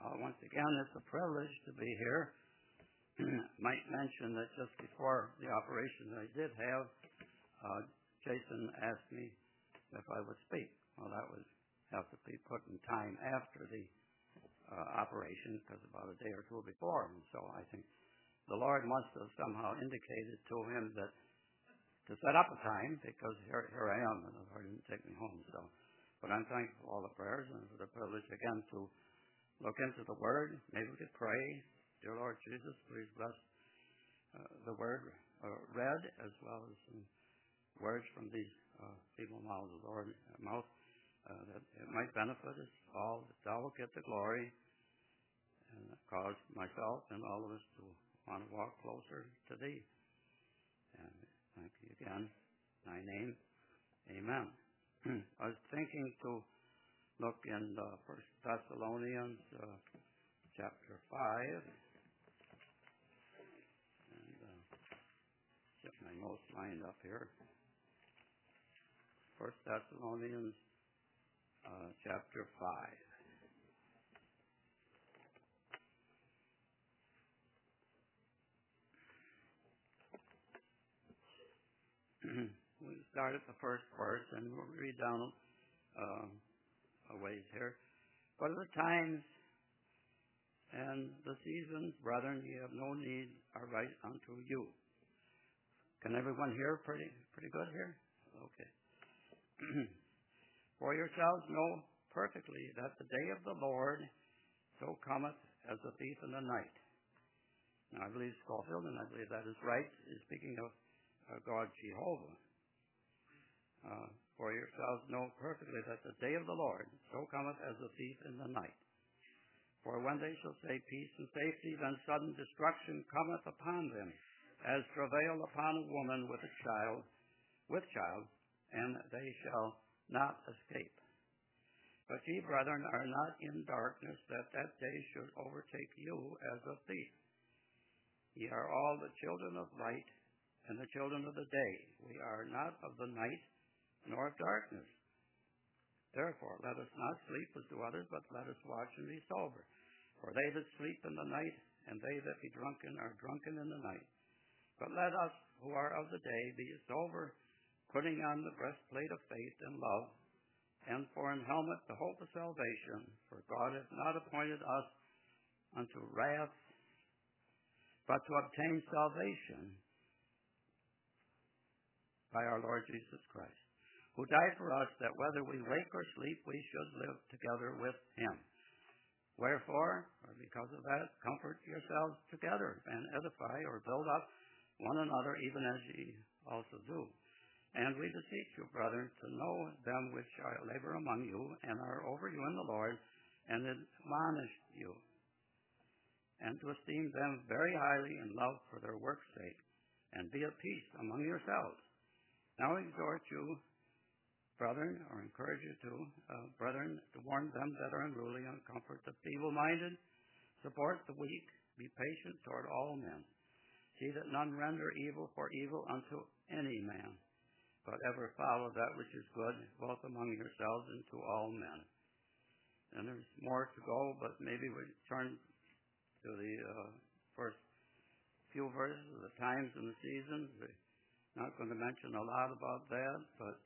once again, it's a privilege to be here. Might mention that just before the operation I did have, Jason asked me if I would speak. Well, that would have to be put in time after the operation, because about a day or two before. And so I think the Lord must have somehow indicated to him that to set up a time, because here I am, and the Lord didn't take me home. So, but I'm thankful for all the prayers and for the privilege again to look into the Word. Maybe we could pray. Dear Lord Jesus, please bless the Word read, as well as some words from these feeble mouths of the Lord, that it might benefit us all, that Thou will get the glory, and cause myself and all of us to want to walk closer to Thee. And thank you again. In Thy name, amen. I was thinking to look in 1 Thessalonians chapter 5. And get my notes lined up here. 1 Thessalonians chapter 5. We start at the first verse, and we'll read down a ways here. But at the times and the seasons, brethren, ye have no need, I write unto you. Can everyone hear pretty good here? Okay. For yourselves know perfectly that the day of the Lord so cometh as a thief in the night. Now, I believe Scofield, and I believe that is right, is speaking of God Jehovah. For yourselves know perfectly that the day of the Lord so cometh as a thief in the night. For when they shall say peace and safety, then sudden destruction cometh upon them, as travail upon a woman with child, and they shall not escape. But ye, brethren, are not in darkness, that day should overtake you as a thief. Ye are all the children of light and the children of the day. We are not of the night, nor of darkness. Therefore, let us not sleep as do others, but let us watch and be sober. For they that sleep in the night, and they that be drunken, are drunken in the night. But let us, who are of the day, be sober, putting on the breastplate of faith and love, and for an helmet the hope of salvation. For God hath not appointed us unto wrath, but to obtain salvation by our Lord Jesus Christ, who died for us, that whether we wake or sleep, we should live together with him. Wherefore, or because of that, comfort yourselves together, and edify or build up one another, even as ye also do. And we beseech you, brethren, to know them which labor among you, and are over you in the Lord, and admonish you, and to esteem them very highly in love for their work's sake, and be at peace among yourselves. Now I exhort you, brethren, or encourage you to, brethren, to warn them that are unruly, and comfort the feeble-minded, support the weak, be patient toward all men. See that none render evil for evil unto any man, but ever follow that which is good, both among yourselves and to all men. And there's more to go, but maybe we turn to the first few verses of the times and the seasons. We're not going to mention a lot about that, but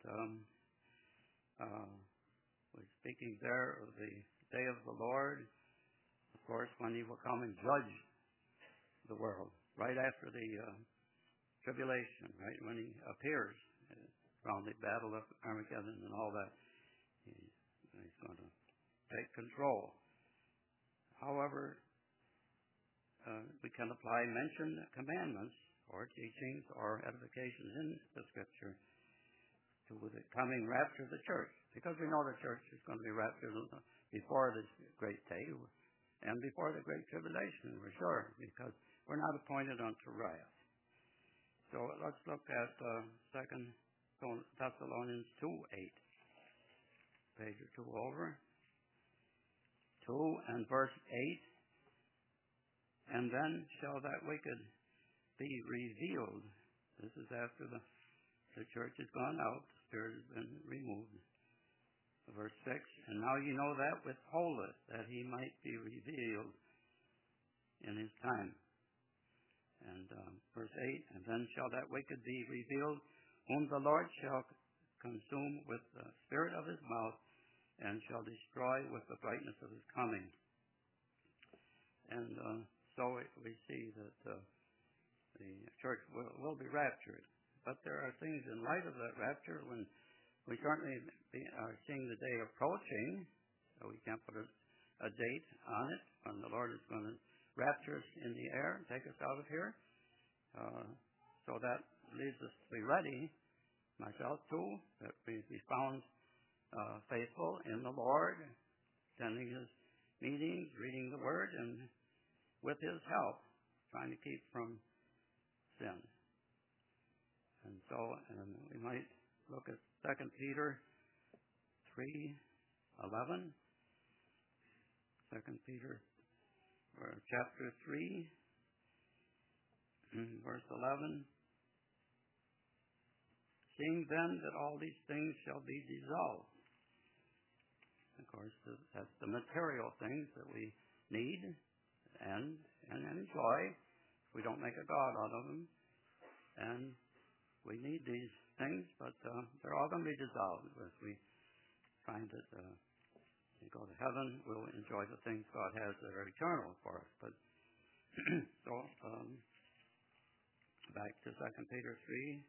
we're speaking there of the day of the Lord, of course, when he will come and judge the world, right after the tribulation, right when he appears around the battle of Armageddon and all that. He's going to take control. However, we can apply mentioned commandments or teachings or edifications in the Scripture to the coming rapture of the church, because we know the church is going to be raptured before this great day and before the great tribulation, we're sure, because we're not appointed unto wrath. So let's look at 2 Thessalonians 2:8, page or two over. 2 and verse 8. And then shall that wicked be revealed. This is after the church has gone out, the Spirit has been removed. Verse 6, and now you know that withholdeth, that he might be revealed in his time. And verse 8, and then shall that wicked be revealed, whom the Lord shall consume with the spirit of his mouth, and shall destroy with the brightness of his coming. And so we see that the church will be raptured. But there are things in light of that rapture when we certainly are seeing the day approaching. So we can't put a date on it when the Lord is going to rapture us in the air and take us out of here. So that leaves us to be ready, myself too, that we be found faithful in the Lord, attending his meetings, reading the Word, and with his help, trying to keep from sin. And so we might look at 2 Peter 3:11. 2 Peter chapter 3, verse 11. Seeing then that all these things shall be dissolved. Of course, that's the material things that we need and enjoy. We don't make a God out of them. And we need these things, but they're all going to be dissolved. As we find that we go to heaven, we'll enjoy the things God has that are eternal for us. But so back to 2 Peter 3,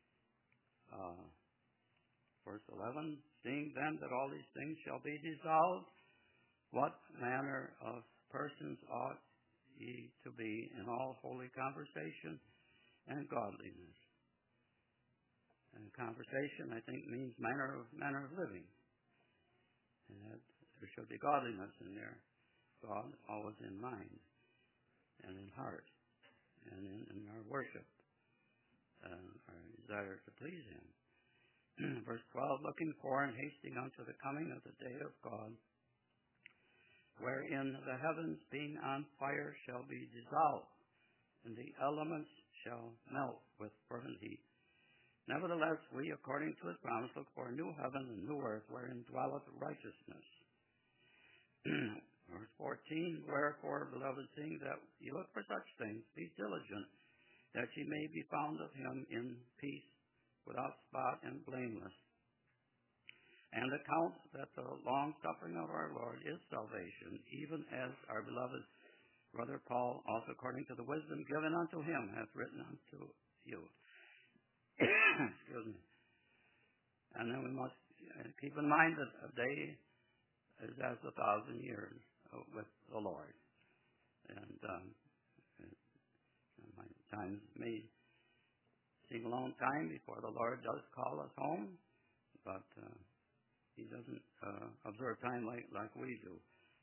verse 11. Seeing then that all these things shall be dissolved, what manner of persons ought ye to be in all holy conversation and godliness? And conversation, I think, means manner of living. And that there should be godliness in there. God always in mind and in heart and in our worship and our desire to please him. Verse 12, looking for and hasting unto the coming of the day of God, wherein the heavens being on fire shall be dissolved, and the elements shall melt with fervent heat. Nevertheless, we, according to his promise, look for a new heaven and new earth, wherein dwelleth righteousness. Verse 14, wherefore, beloved, seeing that ye look for such things, be diligent, that ye may be found of him in peace, without spot and blameless. And account that the long suffering of our Lord is salvation, even as our beloved brother Paul, also according to the wisdom given unto him, hath written unto you. Excuse me. And then we must keep in mind that a day is as 1,000 years with the Lord. And my times may seem a long time before the Lord does call us home, but he doesn't observe time like we do.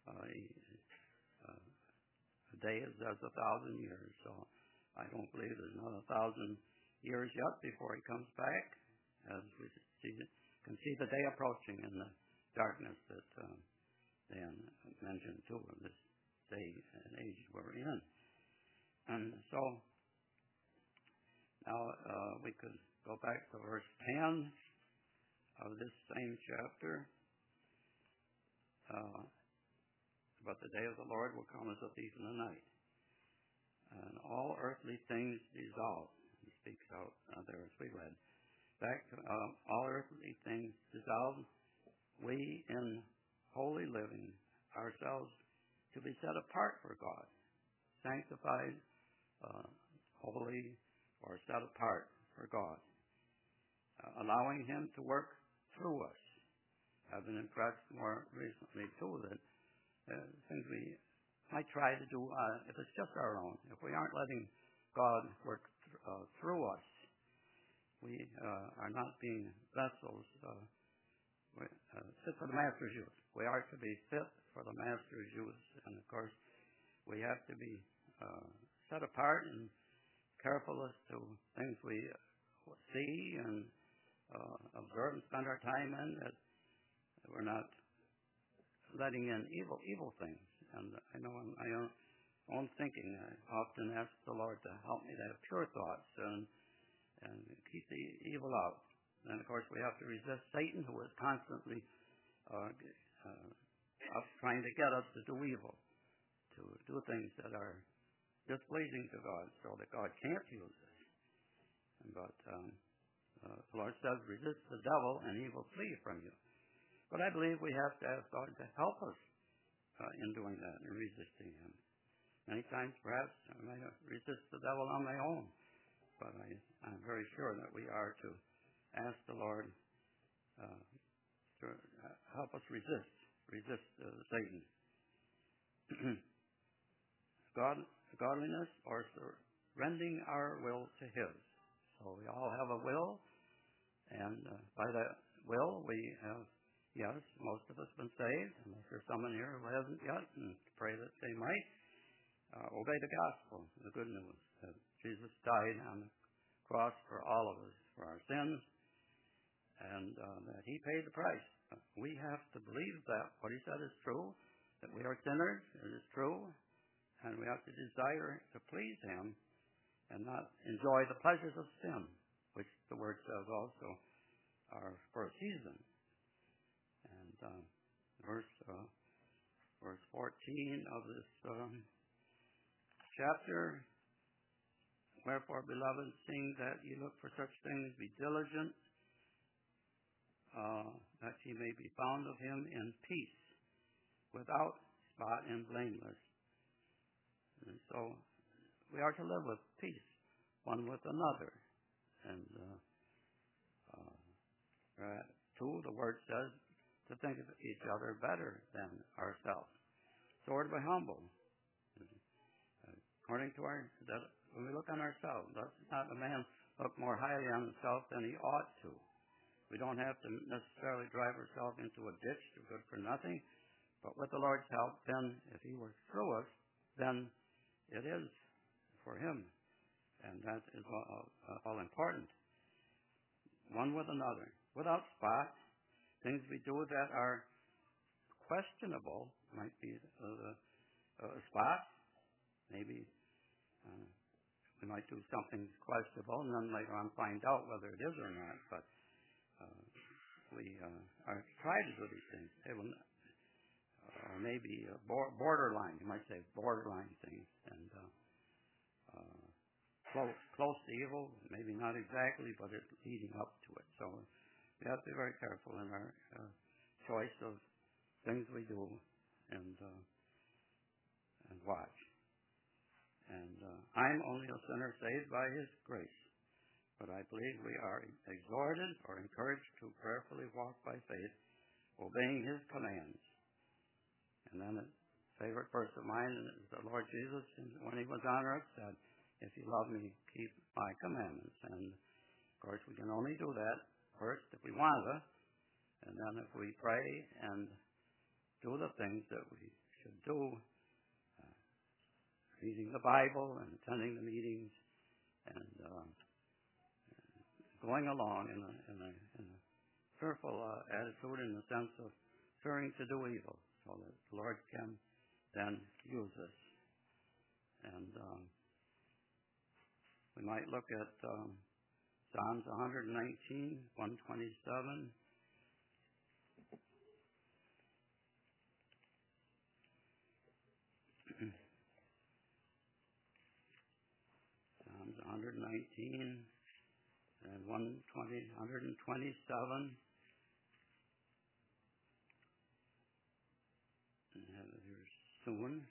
A day is as 1,000 years, so I don't believe there's another 1,000 years yet before he comes back, as we can see the day approaching in the darkness that Dan mentioned too, of this day and age we're in. And so now we could go back to verse 10 of this same chapter. But the day of the Lord will come as a thief in the night, and all earthly things dissolve. He speaks out there as we read. Back to all earthly things dissolve. We in holy living ourselves to be set apart for God, sanctified, holy, or set apart for God, allowing him to work through us. I've been impressed more recently too that things we might try to do, if it's just our own, if we aren't letting God work through us, we are not being vessels fit for the Master's use. We are to be fit for the Master's use, and of course we have to be set apart and careful as to things we see and observe and spend our time in, that we're not letting in evil things. And I know in my own thinking, I often ask the Lord to help me to have pure thoughts and keep the evil out. And of course we have to resist Satan, who is constantly of trying to get us to do evil, to do things that are displeasing to God, so that God can't use us. But the Lord says, resist the devil and he will flee from you. But I believe we have to ask God to help us in doing that and resisting him. Many times, perhaps, I may resist the devil on my own, but I'm very sure that we are to ask the Lord to help us resist Satan. Godliness or surrendering our will to his. So we all have a will, and by that will we have, yes, most of us been saved, unless there's someone here who hasn't yet, and pray that they might obey the gospel, the good news, that Jesus died on the cross for all of us, for our sins, and that he paid the price. We have to believe that what he said is true, that we are sinners, it is true, and we have to desire to please him and not enjoy the pleasures of sin, which the word says also are for a season. And verse 14 of this chapter, wherefore, beloved, seeing that ye look for such things, be diligent, that ye may be found of him in peace, without spot and blameless. And so we are to live with peace, one with another. And two, the word says to think of each other better than ourselves. So we're to be humble. According to when we look on ourselves, does not a man look more highly on himself than he ought to? We don't have to necessarily drive ourselves into a ditch to good for nothing, but with the Lord's help, then if he works through us, then it is for him, and that is all important. One with another, without spot. Things we do that are questionable might be a spot. Maybe we might do something questionable, and then later on find out whether it is or not. But we are trying to do these things. They will, or maybe borderline. You might say borderline things, and close to evil. Maybe not exactly, but it's leading up to it. So we have to be very careful in our choice of things we do and watch. And I'm only a sinner saved by his grace. But I believe we are exhorted or encouraged to prayerfully walk by faith, obeying his commands. And then a favorite verse of mine is the Lord Jesus, when he was on earth, said, if you love me, keep my commandments. And, of course, we can only do that first if we want to, and then if we pray and do the things that we should do, reading the Bible and attending the meetings and going along in a fearful attitude, in the sense of fearing to do evil, so that the Lord can then use us. And we might look at Psalms 119, 127. Psalms 119 and 127. And have it here soon.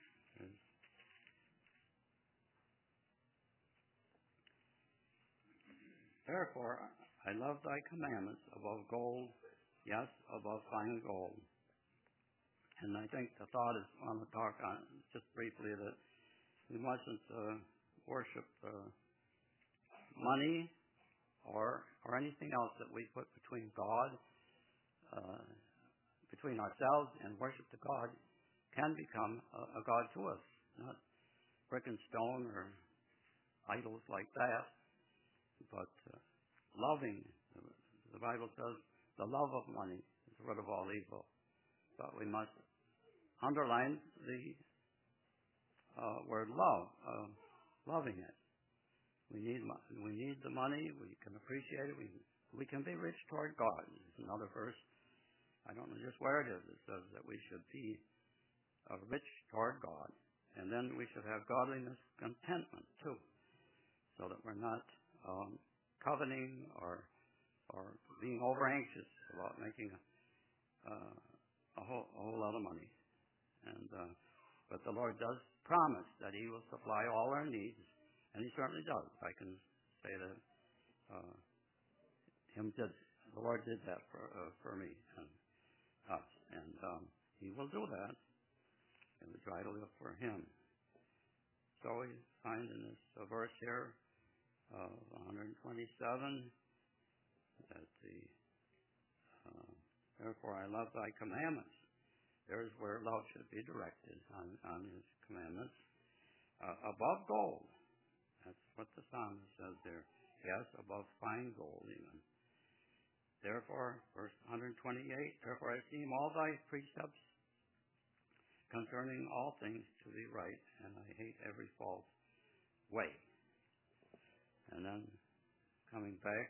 Therefore, I love thy commandments above gold, yes, above fine gold. And I think the thought is, I want to talk on just briefly, that we mustn't worship money or anything else that we put between God, between ourselves and worship to God, can become a God to us, not brick and stone or idols like that, but loving. The Bible says the love of money is the root of all evil. But we must underline the word love, loving it. We need the money. We can appreciate it. We can be rich toward God. There's another verse I don't know just where it is. It says that we should be rich toward God, and then we should have godliness, contentment too, so that we're not coveting or being over anxious about making a whole lot of money. And but the Lord does promise that He will supply all our needs, and He certainly does. I can say that the Lord did that for me and us, and He will do that, and we try to live for Him. So we find in this verse here, 127, that therefore I love Thy commandments. There's where love should be directed on His commandments. Above gold. That's what the psalmist says there. Yes, above fine gold even. Therefore, verse 128, therefore I esteem all Thy precepts concerning all things to be right, and I hate every false way. And then coming back,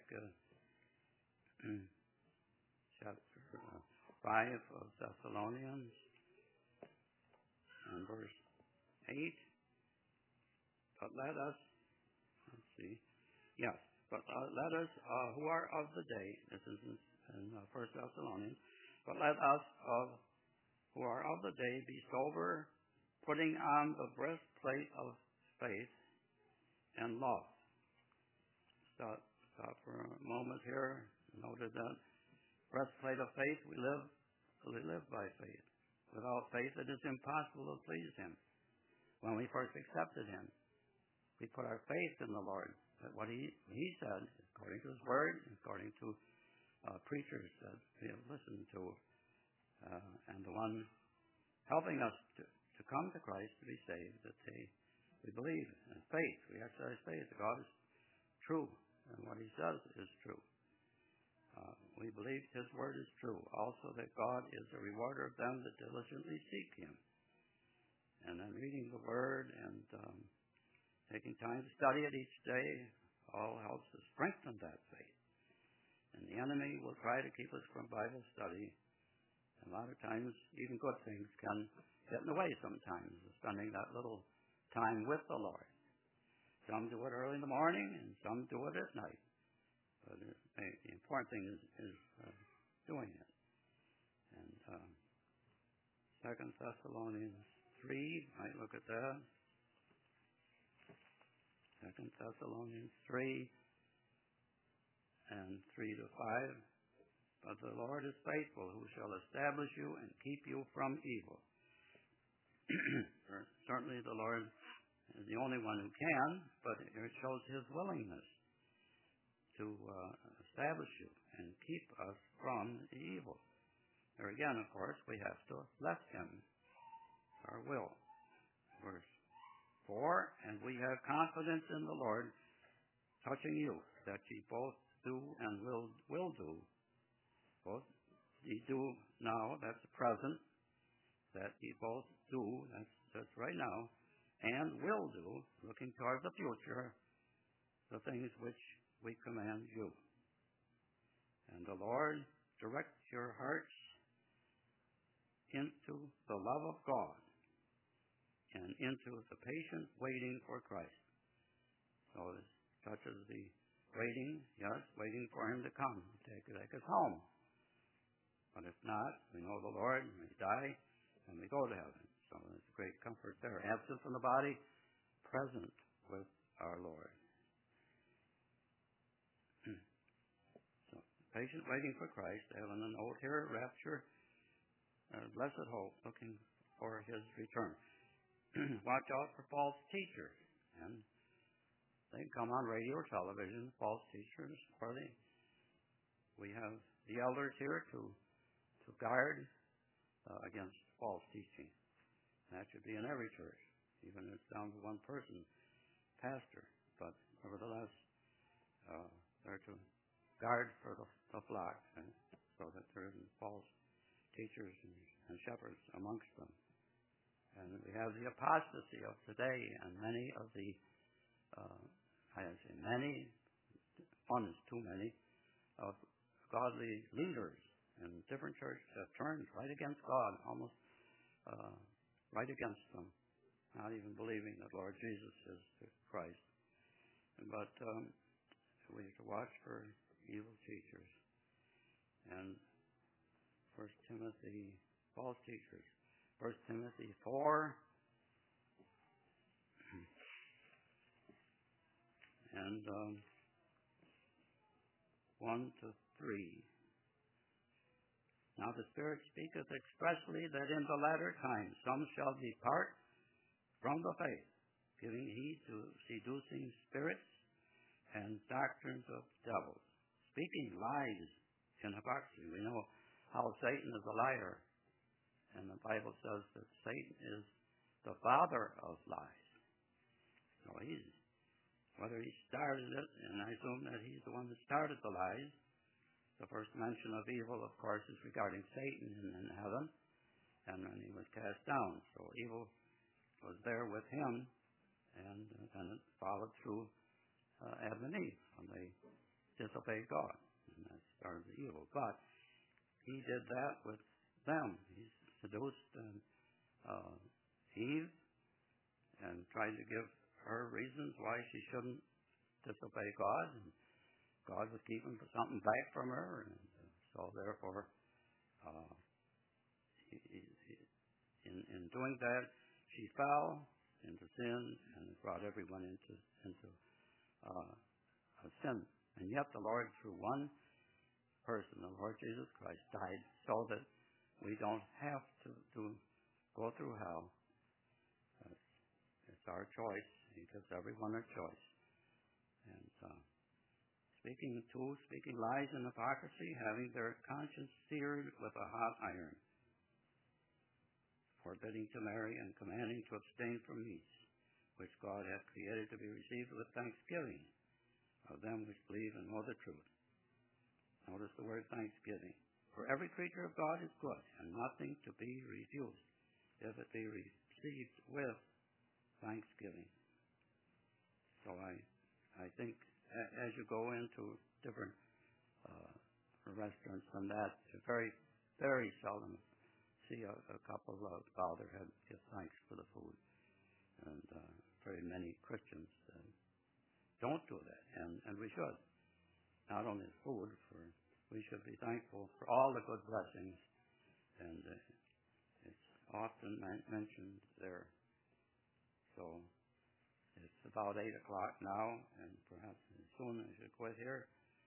chapter 5 of Thessalonians, and verse 8. But let us, let us who are of the day, this is in 1 Thessalonians, but let us who are of the day be sober, putting on the breastplate of faith and love. Stop for a moment here. Noted that breastplate of faith, we live by faith. Without faith, it is impossible to please Him. When we first accepted Him, we put our faith in the Lord. That what He said, according to His Word, according to preachers that we have listened to, and the one helping us to come to Christ to be saved, that we believe in faith. We exercise faith that God is true, and what He says is true. We believe His Word is true. Also that God is a rewarder of them that diligently seek Him. And then reading the Word and taking time to study it each day all helps to strengthen that faith. And the enemy will try to keep us from Bible study. A lot of times, even good things can get in the way sometimes of spending that little time with the Lord. Some do it early in the morning, and some do it at night. But the important thing is doing it. And 2 Thessalonians 3, might look at that. 2 Thessalonians 3 and 3 to 5. But the Lord is faithful, who shall establish you and keep you from evil. Certainly the Lord is the only one who can, but it shows His willingness to establish you and keep us from the evil. There again, of course, we have to let Him, our will. Verse 4, and we have confidence in the Lord touching you, that ye both do and will do. Both ye do now, that's the present, that ye both do, that's right now, and will do, looking toward the future, the things which we command you. And the Lord direct your hearts into the love of God and into the patient waiting for Christ. So this touches the waiting, yes, waiting for Him to come, take us home. But if not, we know the Lord, and we die, and we go to heaven. So there's a great comfort there. Absent from the body, present with our Lord. So, patient waiting for Christ, having a note here, rapture, blessed hope, looking for His return. Watch out for false teachers. And they come on radio or television, false teachers, or we have the elders here to guard against false teaching. That should be in every church, even if it's down to one person, pastor. But nevertheless, they're to guard for the flock, so that there isn't false teachers and shepherds amongst them. And we have the apostasy of today, and many of the, one is too many, of godly leaders and different churches have turned right against God, almost right against them, not even believing that Lord Jesus is the Christ. But we have to watch for evil teachers. And 1 Timothy, false teachers. 1 Timothy 4 and 1 to 3. Now the Spirit speaketh expressly that in the latter times some shall depart from the faith, giving heed to seducing spirits and doctrines of devils, speaking lies in hypocrisy. We know how Satan is a liar, and the Bible says that Satan is the father of lies. So whether he started it, and I assume that he's the one that started the lies. The first mention of evil, of course, is regarding Satan in heaven, and when he was cast down. So evil was there with him, and it followed through Adam and Eve when they disobeyed God, and that started the evil. But he did that with them. He seduced Eve and tried to give her reasons why she shouldn't disobey God, and God was keeping something back from her, and so therefore, in doing that, she fell into sin and brought everyone into sin. And yet the Lord, through one person, the Lord Jesus Christ, died so that we don't have to go through hell. It's our choice. He gives everyone a choice. And speaking lies and hypocrisy, having their conscience seared with a hot iron, forbidding to marry and commanding to abstain from meats, which God hath created to be received with thanksgiving of them which believe and know the truth. Notice the word thanksgiving. For every creature of God is good, and nothing to be refused, if it be received with thanksgiving. So I think as you go into different restaurants and that, you very, very seldom see a couple bow their head and give thanks for the food. And very many Christians don't do that, and we should. Not only the food, we should be thankful for all the good blessings, and it's often mentioned there. So it's about 8 o'clock now, and perhaps soon I should quit here.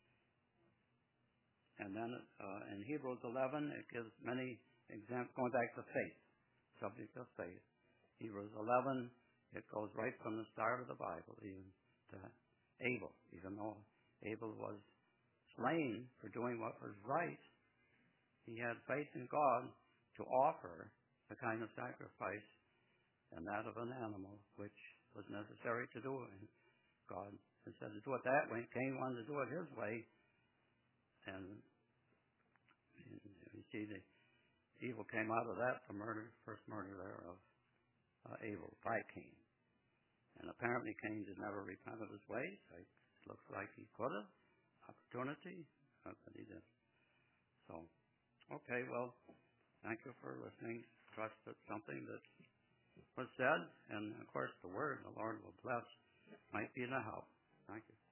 And then in Hebrews 11, it gives many examples, going back to faith, subject of faith. Hebrews 11, it goes right from the start of the Bible, even to Abel. Even though Abel was slain for doing what was right, he had faith in God to offer the kind of sacrifice and that of an animal which was necessary to do it. And God said to do it that way. Cain wanted to do it his way. And you see the evil came out of that, the first murder there of Abel by Cain. And apparently Cain did never repent of his ways. It looks like he could have. Opportunity, but he didn't. So, okay, well, thank you for listening. Trust that something that was said, and of course the word the Lord will bless might be in the help. Thank you.